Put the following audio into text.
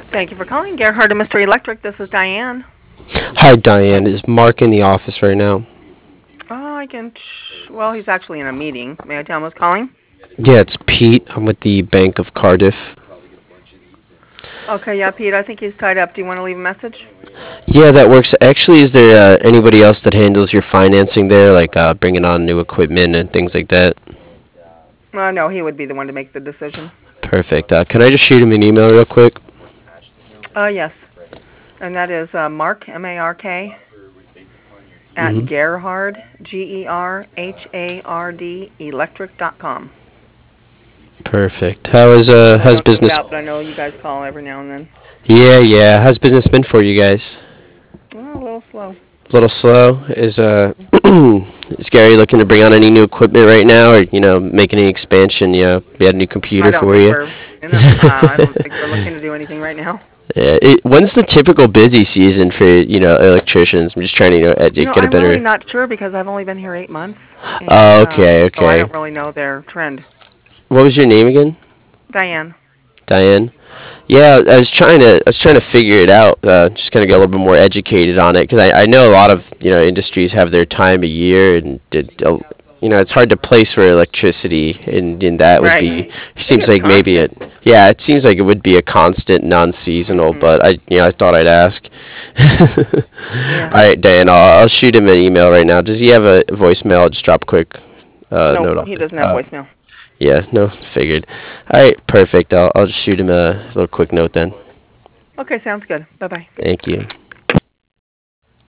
Thank you for calling Gerhard and Mr. Electric. This is Diane. Hi, Diane. Is Mark in the office right now? Oh, well, he's actually in a meeting. May I tell him who's calling? Yeah, it's Pete. I'm with the Bank of Cardiff. Okay, yeah, Pete, I think he's tied up. Do you want to leave a message? Yeah, that works. Actually, is there anybody else that handles your financing there, like bringing on new equipment and things like that? No, he would be the one to make the decision. Perfect. Can I just shoot him an email real quick? Yes. And that is Mark, M-A-R-K, at Hmm. Gerhard, Gerhard, electric.com. Perfect. And I How's don't give it business? out, but I know you guys call every now and then. Yeah. How's business been for you guys? Oh, a little slow. A little slow. Is Gary looking to bring on any new equipment right now, or making any expansion? We had a new I computer don't for think you. we're in a, I don't think we're looking to do anything right now. Yeah, when's the typical busy season for electricians? I'm just trying to get a I'm really better. not sure because I've only been here 8 months, and Oh, okay, so I okay. don't really know their trend. What was your name again? Diane. Diane. Yeah, I was trying to figure it out. Just kind of get a little bit more educated on it because I know a lot of industries have their time of year and it's hard to place for electricity and that would Right. be It seems gets like maybe constant. it yeah it seems like it would be a constant non-seasonal, Mhm. but I thought I'd ask. Yeah. All right, Dan, I'll shoot him an email right now. Does he have a voicemail? I'll just drop a quick Nope, note on he it. doesn't have voicemail. Yeah, no, figured. All right, perfect. I'll just shoot him a little quick note then. Okay, sounds good. Bye bye. Thank you.